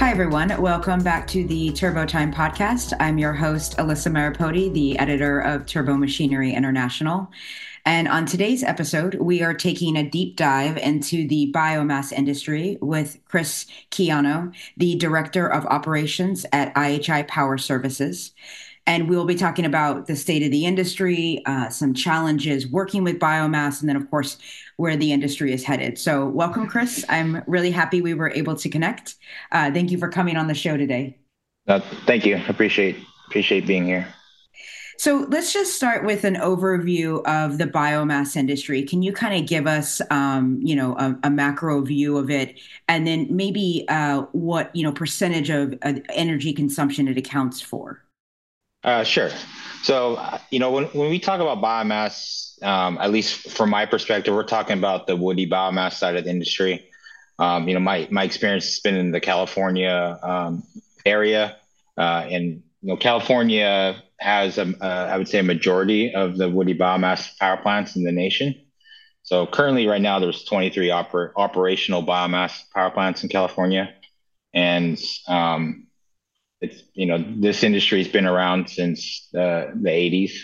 Hi, everyone. Welcome back to the Turbo Time podcast. I'm your host, Alyssa Maripodi, the editor of Turbo Machinery International. And on today's episode, we are taking a deep dive into the biomass industry with Chris Keano, the Director of Operations at IHI Power Services. And we'll be talking about the state of the industry, some challenges working with biomass, and then, of course, where the industry is headed. So welcome, Chris. I'm really happy we were able to connect. Thank you for coming on the show today. Thank you. Appreciate being here. So let's just start with an overview of the biomass industry. Can you kind of give us, a macro view of it, and then maybe what percentage of energy consumption it accounts for? Sure. So, when we talk about biomass, at least from my perspective, we're talking about the woody biomass side of the industry. My experience has been in the California area, and California has I would say a majority of the woody biomass power plants in the nation. So currently, right now, there's 23 operational biomass power plants in California, and it's this industry's been around since the 80s,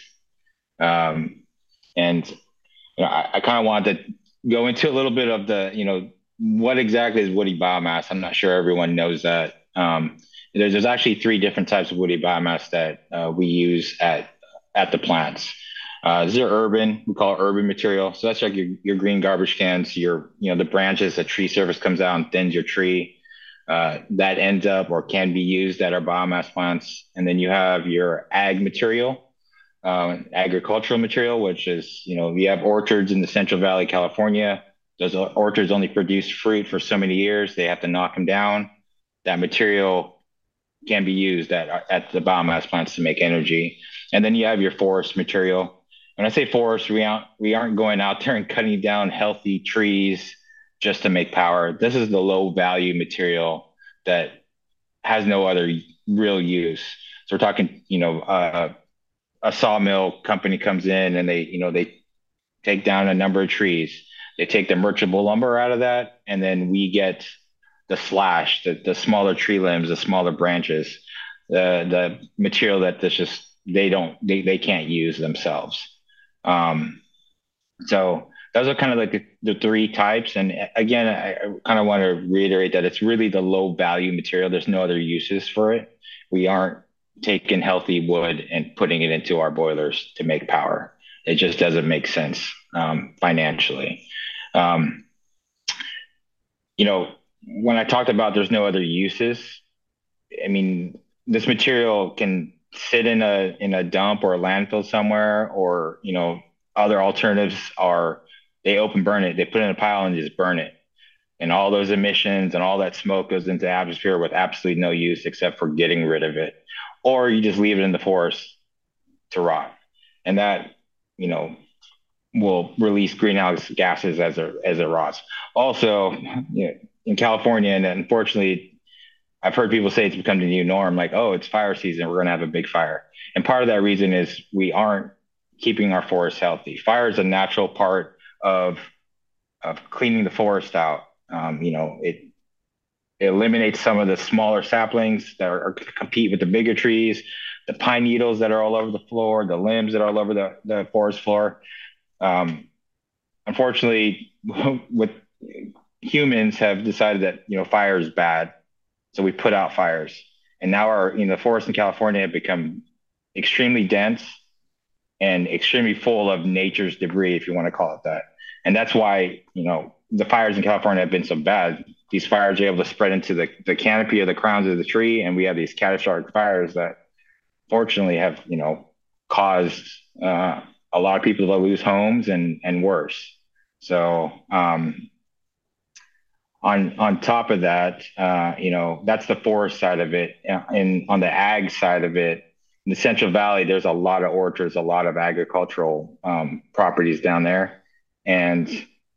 and I kind of wanted to go into a little bit of the what exactly is woody biomass. I'm not sure everyone knows that. There's actually three different types of woody biomass that we use at the plants. These are urban. We call it urban material. So that's like your green garbage cans, the branches, the tree service comes out and thins your tree. That ends up or can be used at our biomass plants. And then you have your ag material, agricultural material, which is, you have orchards in the Central Valley, California. Those orchards only produce fruit for so many years. They have to knock them down. That material can be used at the biomass plants to make energy. And then you have your forest material. When I say forest, we aren't going out there and cutting down healthy trees just to make power. This is the low value material that has no other real use. So we're talking, a sawmill company comes in and they take down a number of trees. They take the merchantable lumber out of that, and then we get the slash, the smaller tree limbs, the smaller branches, the material that this just they can't use themselves. Um, so those are kind of like the three types. And again, I kind of want to reiterate that it's really the low value material. There's no other uses for it. We aren't taking healthy wood and putting it into our boilers to make power. It just doesn't make sense financially. Um, when I talked about there's no other uses, I mean, this material can sit in a dump or a landfill somewhere, or other alternatives are they open burn it, they put it in a pile and just burn it, and all those emissions and all that smoke goes into the atmosphere with absolutely no use except for getting rid of it, or you just leave it in the forest to rot, and that you know will release greenhouse gases as it rots. Also, in California, and unfortunately I've heard people say it's become the new norm, like, oh, it's fire season, we're going to have a big fire. And part of that reason is we aren't keeping our forests healthy. Fire is a natural part of cleaning the forest out. It eliminates some of the smaller saplings that compete with the bigger trees, the pine needles that are all over the floor, the limbs that are all over the forest floor. Um, Unfortunately, with humans have decided that fire is bad, so we put out fires, and now our forests in California have become extremely dense and extremely full of nature's debris, if you want to call it that. And that's why the fires in California have been so bad. These fires are able to spread into the canopy of the crowns of the tree, and we have these catastrophic fires that fortunately have caused a lot of people to lose homes and worse. So on top of that, that's the forest side of it. And on the ag side of it, in the Central Valley, there's a lot of orchards, a lot of agricultural properties down there, and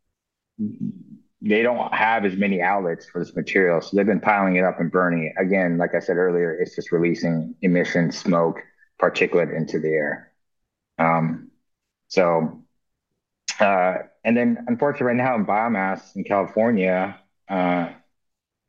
they don't have as many outlets for this material, so they've been piling it up and burning it. Again, like I said earlier, it's just releasing emission, smoke, particulate into the air. Um, so, and then unfortunately, right now in biomass in California, uh,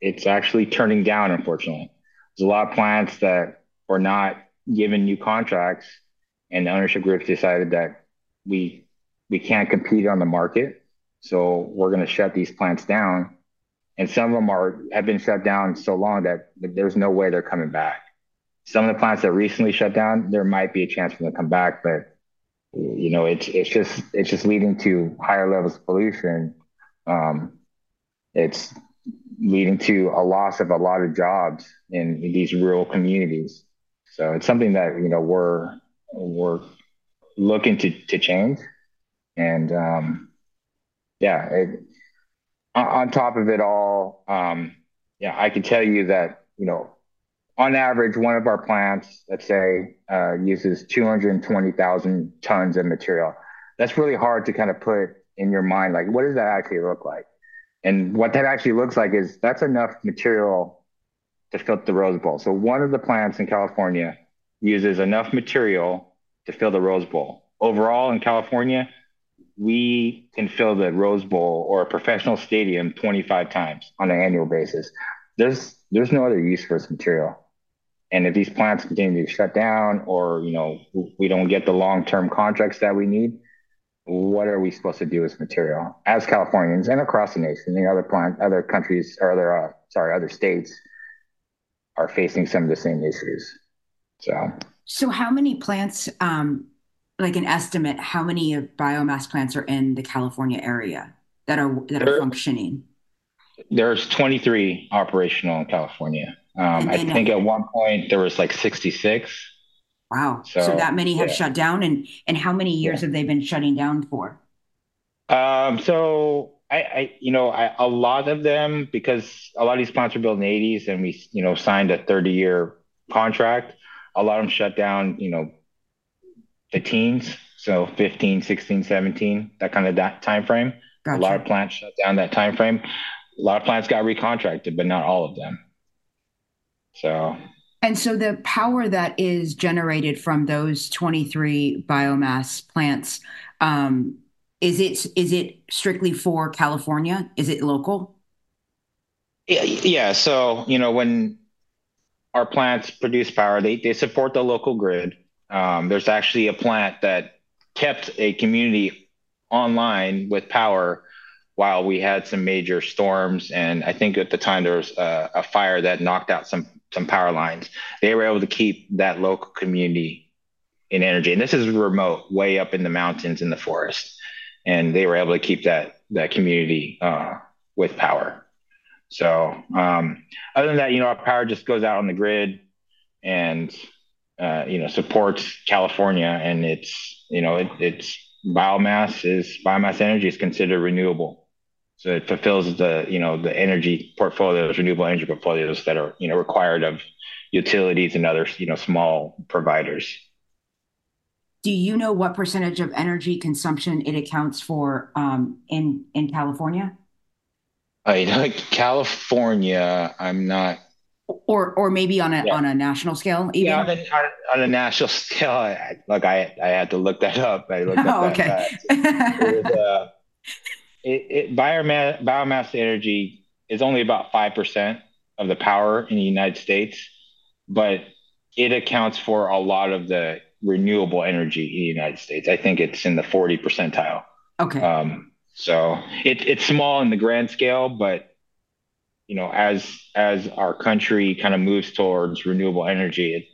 it's actually turning down, unfortunately. There's a lot of plants that were not given new contracts, and the ownership groups decided that we we can't compete on the market, so we're going to shut these plants down. And some of them are have been shut down so long that there's no way they're coming back. Some of the plants that recently shut down, there might be a chance for them to come back, but it's just leading to higher levels of pollution. Um, it's leading to a loss of a lot of jobs in these rural communities. So it's something that we're looking to change. And yeah, on top of it all, yeah, I can tell you that on average, one of our plants, let's say, uses 220,000 tons of material. That's really hard to kind of put in your mind. Like, what does that actually look like? And what that actually looks like is that's enough material to fill the Rose Bowl. So one of the plants in California uses enough material to fill the Rose Bowl. Overall in California, we can fill the Rose Bowl or a professional stadium 25 times on an annual basis. There's no other use for this material. And if these plants continue to shut down or, we don't get the long-term contracts that we need, what are we supposed to do with material as Californians and across the nation? Other countries or other states are facing some of the same issues. So, So how many plants, like an estimate, how many of biomass plants are in the California area that are there, functioning? there's 23 operational in California. And I and think at one point there was like 66. wow, so So that many have yeah, shut down, and how many years yeah. have they been shutting down for? So a lot of them, because a lot of these plants were built in the 80s and we, signed a 30-year contract. A lot of them shut down, the teens. So 15, 16, 17, that kind of that time frame. A lot Gotcha. of plants shut down that time frame. A lot of plants got recontracted, but not all of them. So And so the power that is generated from those 23 biomass plants, um, is it strictly for California? Is it local? yeah, yeah. So, when our plants produce power, they support the local grid. There's actually a plant that kept a community online with power while we had some major storms. And I think at the time there was a fire that knocked out some power lines. They were able to keep that local community in energy. And this is remote, way up in the mountains in the forest. And they were able to keep that community with power. So other than that, our power just goes out on the grid and supports California, and it's biomass energy is considered renewable, so it fulfills the energy portfolios, renewable energy portfolios that are required of utilities and other small providers. Do you know what percentage of energy consumption it accounts for in California? California, I'm not. Or maybe on a Yeah, on a national scale yeah. even? On a national scale, I had to look that up. I looked up Oh, that okay. fact. It was biomass energy is only about 5% of the power in the United States, but it accounts for a lot of the renewable energy in the United States. I think it's in the 40 percentile. Okay. So it's small in the grand scale, but as our country kind of moves towards renewable energy,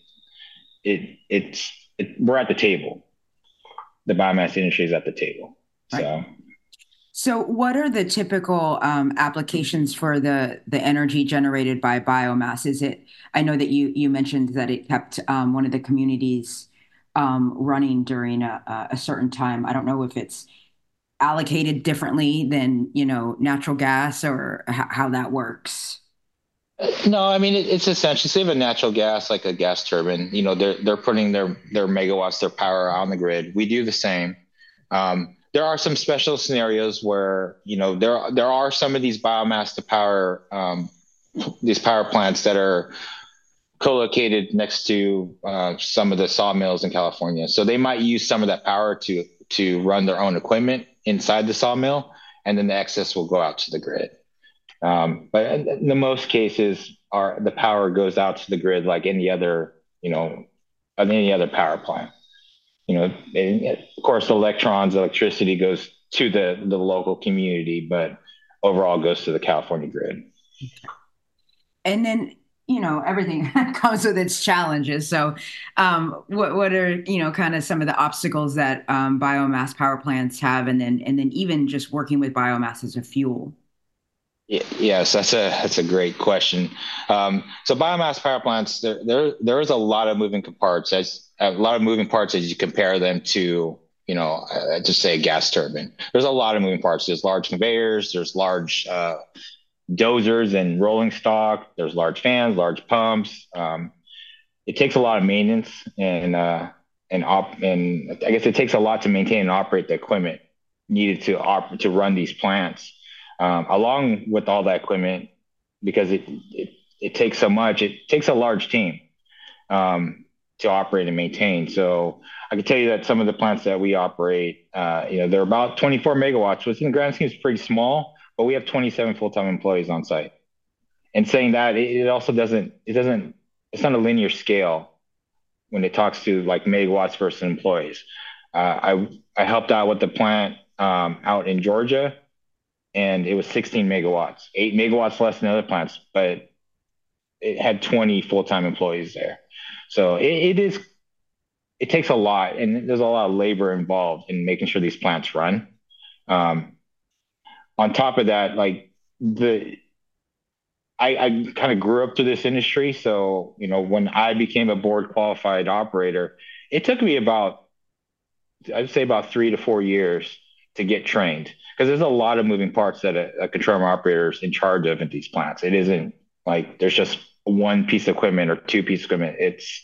we're at the table. The biomass industry is at the table. Right. So So, what are the typical applications for the energy generated by biomass? Is it? I know that you mentioned that it kept one of the communities running during a certain time. I don't know if it's allocated differently than natural gas or how that works. no, I mean it's essentially save a natural gas like a gas turbine. They're putting their megawatts, their power on the grid. We do the same. There are some special scenarios where there are some of these biomass to power these power plants that are co-located next to some of the sawmills in California. So they might use some of that power to run their own equipment inside the sawmill, and then the excess will go out to the grid. But in the most cases, the power goes out to the grid like any other, any other power plant. And of course, the electricity goes to the local community, but overall goes to the California grid. And then, everything comes with its challenges. So, what are, kind of some of the obstacles that biomass power plants have, and then even just working with biomass as a fuel? Yes, that's a great question. So biomass power plants, there is a lot of moving parts as you compare them to, just say a gas turbine. There's a lot of moving parts. There's large conveyors, there's large dozers and rolling stock, there's large fans, large pumps. It takes a lot of maintenance and I guess it takes a lot to maintain and operate the equipment needed to run these plants. Along with all that equipment, because it takes so much, it takes a large team to operate and maintain. So I can tell you that some of the plants that we operate, they're about 24 megawatts, which in the grand scheme is pretty small, but we have 27 full-time employees on site. And saying that, it also doesn't, it's not a linear scale when it talks to like megawatts versus employees. I helped out with the plant out in Georgia, and it was 16 megawatts, 8 megawatts less than other plants, but it had 20 full-time employees there. So it takes a lot, and there's a lot of labor involved in making sure these plants run. Um, on top of that, like the I kind of grew up to this industry, so when I became a board qualified operator, it took me about I'd say about 3 to 4 years to get trained because there's a lot of moving parts that a control room operator is in charge of at these plants. It isn't like there's just one piece of equipment or two pieces of equipment. It's,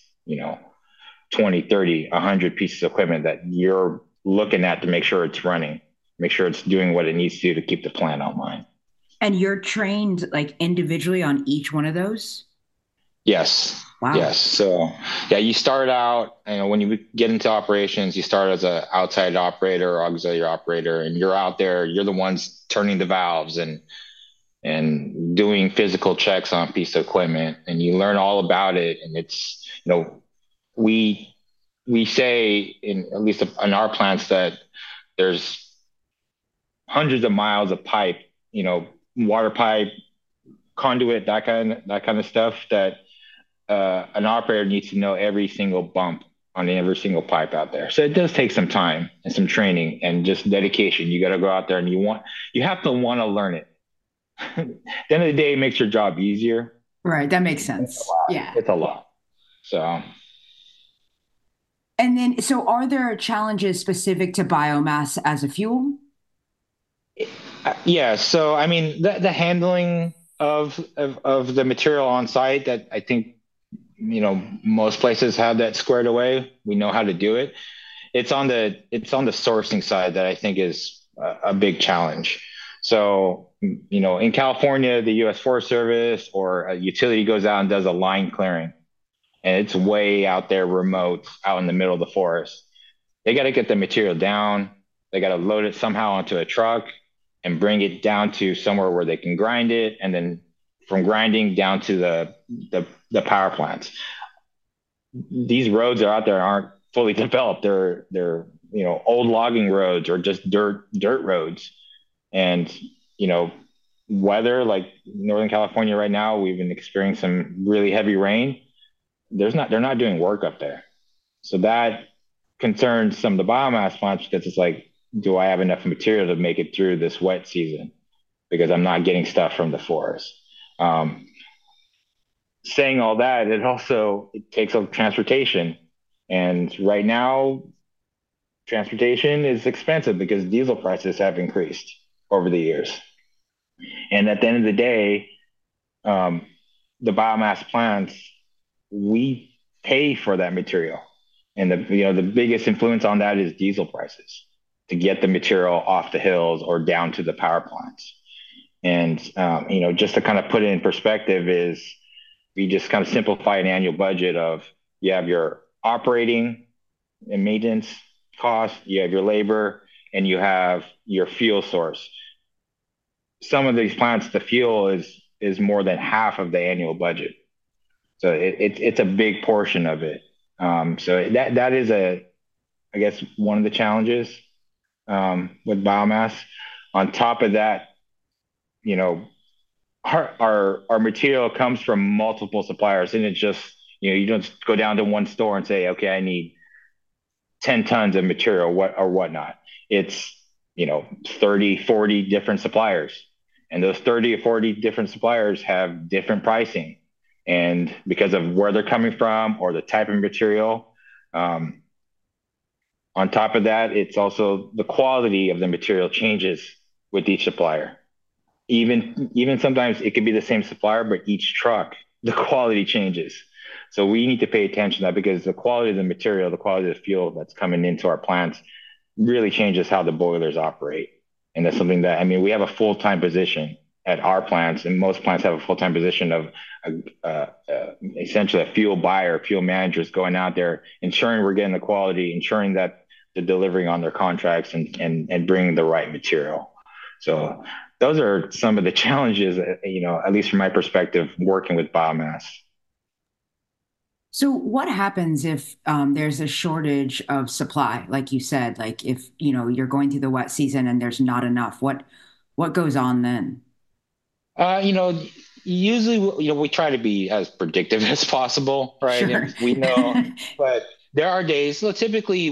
20, 30, 100 pieces of equipment that you're looking at to make sure it's running, make sure it's doing what it needs to do to keep the plant online. And you're trained like individually on each one of those? Yes. Wow. Yes. So yeah, you start out, when you get into operations, you start as an outside operator or auxiliary operator, and you're out there, you're the ones turning the valves and doing physical checks on a piece of equipment, and you learn all about it. And it's, we we say in at least in our plants that there's hundreds of miles of pipe, water pipe, conduit, that kind of stuff that an operator needs to know every single bump on every single pipe out there. So it does take some time and some training and just dedication. You got to go out there and you have to want to learn it. At the end of the day, it makes your job easier. Right. That makes sense. Yeah. It's a lot. So And then, so are there challenges specific to biomass as a fuel? yeah. So I mean, the handling of the material on site that I think most places have that squared away. We know how to do it. It's on the sourcing side that I think is a big challenge. So, in California, the U.S. Forest Service or a utility goes out and does a line clearing, and it's way out there, remote, out in the middle of the forest. They got to get the material down. They got to load it somehow onto a truck and bring it down to somewhere where they can grind it, and then from grinding down to the power plants. These roads are out there aren't fully developed. They're old logging roads or just dirt roads, and you know weather like Northern California right now. We've been experiencing some really heavy rain. They're not doing work up there, so that concerns some of the biomass plants because it's like, do I have enough material to make it through this wet season? Because I'm not getting stuff from the forest. Um, Saying all that, it takes up transportation. And right now, transportation is expensive because diesel prices have increased over the years. And at the end of the day, um, the biomass plants, we pay for that material. And the biggest influence on that is diesel prices to get the material off the hills or down to the power plants. And just to kind of put it in perspective is we just kind of simplify an annual budget of you have your operating and maintenance costs, you have your labor, and you have your fuel source. some of these plants, the fuel is more than half of the annual budget. So it's a big portion of it. So that is I guess one of the challenges with biomass. On top of that, you know, our material comes from multiple suppliers, and it's just you don't go down to one store and say, okay, I need 10 tons of material, whatnot. It's 30, 40 different suppliers, and those 30 or 40 different suppliers have different pricing, and because of where they're coming from or the type of material. Um, on top of that, it's also the quality of the material changes with each supplier. Even sometimes it could be the same supplier, but each truck, the quality changes. So we need to pay attention to that because the quality of the material, the quality of the fuel that's coming into our plants really changes how the boilers operate. And that's something that, I mean, we have a full-time position at our plants, and most plants have a full-time position of essentially a fuel buyer, fuel managers going out there, ensuring we're getting the quality, ensuring that they're delivering on their contracts and bringing the right material. So those are some of the challenges, at least from my perspective, working with biomass. So what happens if there's a shortage of supply, like you said, like if you're going through the wet season and there's not enough, what goes on then? You know, usually, we try to be as predictive as possible, right? Sure. And we know, but there are days. So typically,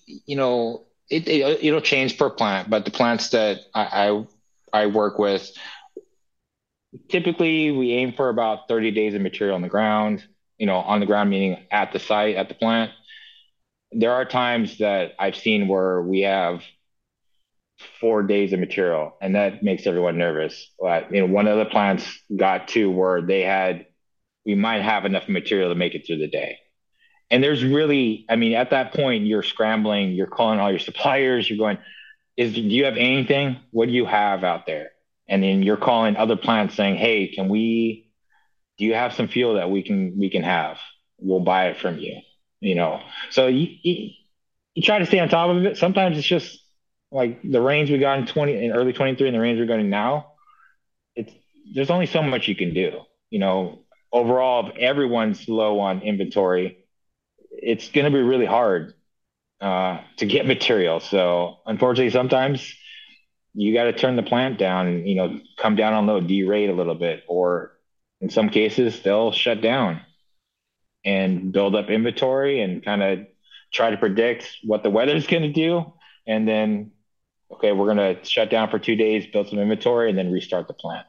it'll change per plant, but the plants that I work with, typically we aim for about 30 days of material on the ground. On the ground meaning at the site at the plant. There are times that I've seen where we have 4 days of material, and that makes everyone nervous. But, one of the plants got to where we might have enough material to make it through the day. And there's really, I mean, at that point, you're scrambling, you're calling all your suppliers, you're going, do you have anything? What do you have out there? And then you're calling other plants saying, hey, do you have some fuel that we can have? We'll buy it from you. You know, so you try to stay on top of it. Sometimes it's just like the range we got in early 23 and the range we're getting now. It's There's only so much you can do. Overall, if everyone's low on inventory, it's going to be really hard to get material. So unfortunately, sometimes you got to turn the plant down and come down on load, derate a little bit, or in some cases they'll shut down and build up inventory and kind of try to predict what the weather's going to do, and then okay, we're going to shut down for 2 days, build some inventory, and then restart the plant.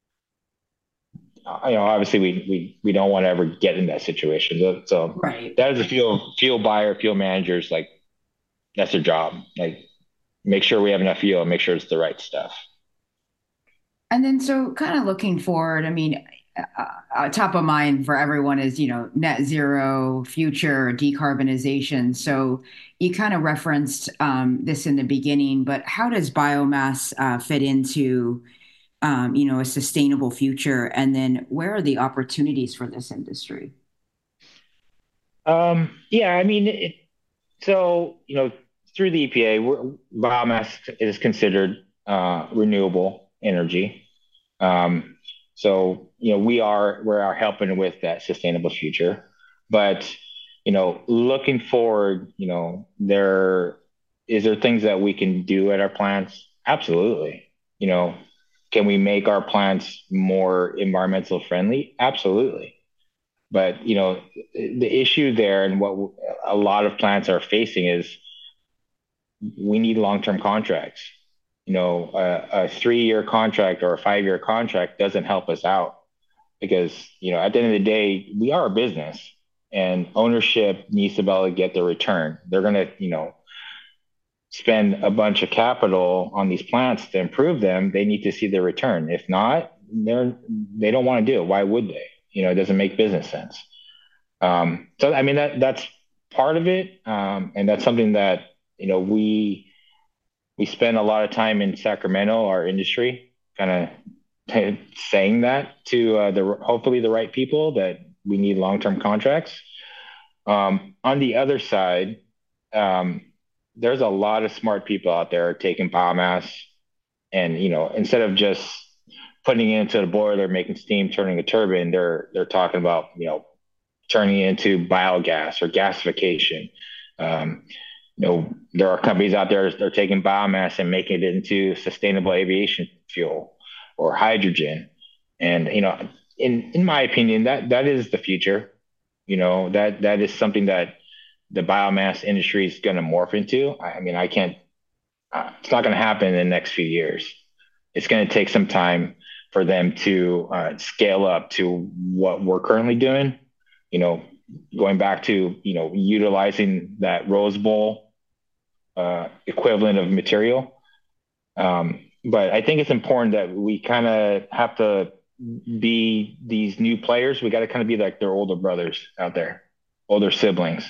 Obviously we don't want to ever get in that situation. So Right. that is a fuel buyer, fuel managers, like that's their job. Like make sure we have enough fuel, and make sure it's the right stuff. And then, so kind of looking forward, I mean, top of mind for everyone is, net zero future decarbonization. So you kind of referenced this in the beginning, but how does biomass fit into, a sustainable future? And then where are the opportunities for this industry? Yeah, I mean, so through the EPA, biomass is considered renewable energy. Um, so we are helping with that sustainable future. But looking forward, there things that we can do at our plants? Absolutely. You know, can we make our plants more environmental friendly? Absolutely. But the issue there and what a lot of plants are facing is we need long-term contracts. A 3-year contract or a 5-year contract doesn't help us out because, at the end of the day, we are a business and ownership needs to be able to get the return. They're going to, spend a bunch of capital on these plants to improve them. They need to see the return. If not, they don't want to do it. Why would they? It doesn't make business sense. So I mean that's part of it, and that's something that we spend a lot of time in Sacramento, our industry, kind of saying that to the hopefully the right people that we need long-term contracts. On the other side, um, there's a lot of smart people out there taking biomass and instead of just putting it into the boiler, making steam, turning a turbine. They're talking about, turning it into biogas or gasification. Um, there are companies out there that are taking biomass and making it into sustainable aviation fuel or hydrogen. And in my opinion, that is the future. That is something that the biomass industry is going to morph into. I mean, I can't. It's not going to happen in the next few years. It's going to take some time for them to scale up to what we're currently doing. You know, Going back to utilizing that Rose Bowl equivalent of material. But I think it's important that we kind of have to be these new players. We got to kind of be like their older brothers out there, older siblings.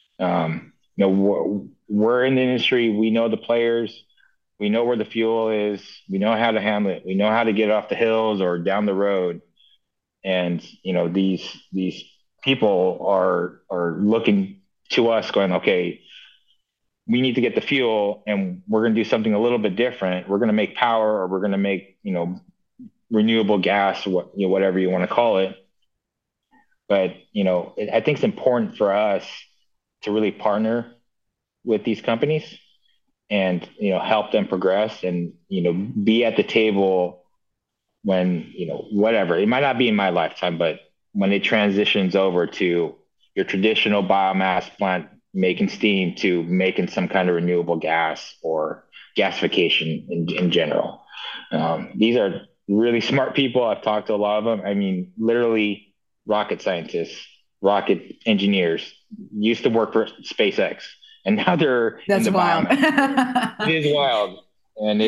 We're in the industry. We know the players. We know where the fuel is. We know how to handle it. We know how to get off the hills or down the road. And these people are looking to us, going, okay, we need to get the fuel, and we're going to do something a little bit different. We're going to make power, or we're going to make renewable gas, whatever you want to call it. But I think it's important for us to really partner with these companies and help them progress and be at the table when whatever, it might not be in my lifetime, but when it transitions over to your traditional biomass plant making steam to making some kind of renewable gas or gasification in general. These are really smart people. I've talked to a lot of them. I mean, literally rocket scientists, rocket engineers, used to work for SpaceX, and now they're That's in the wild. biomass. It is wild, and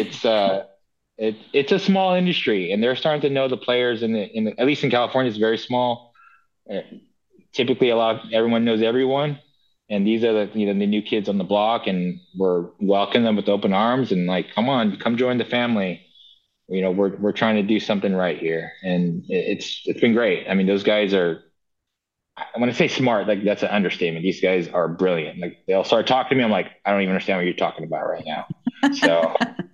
it's a small industry, and they're starting to know the players at least in California. It's very small. Uh, Typically, everyone knows everyone, and these are the new kids on the block, and we're welcoming them with open arms and like, come on, come join the family. We're trying to do something right here, and it's been great. I mean, those guys are. When I say smart, like that's an understatement. These guys are brilliant. Like they'll start talking to me, I'm like, I don't even understand what you're talking about right now. So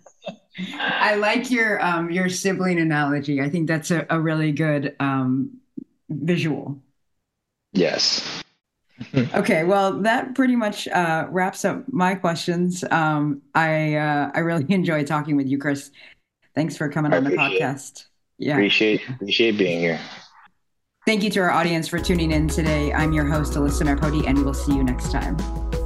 I like your sibling analogy. I think that's a really good visual. yes. Okay, well, that pretty much wraps up my questions. I really enjoyed talking with you, Chris. Thanks for coming I on the appreciate podcast. Yeah. appreciate being here. Thank you to our audience for tuning in today. I'm your host, Alyssa Marpoti, and we'll see you next time.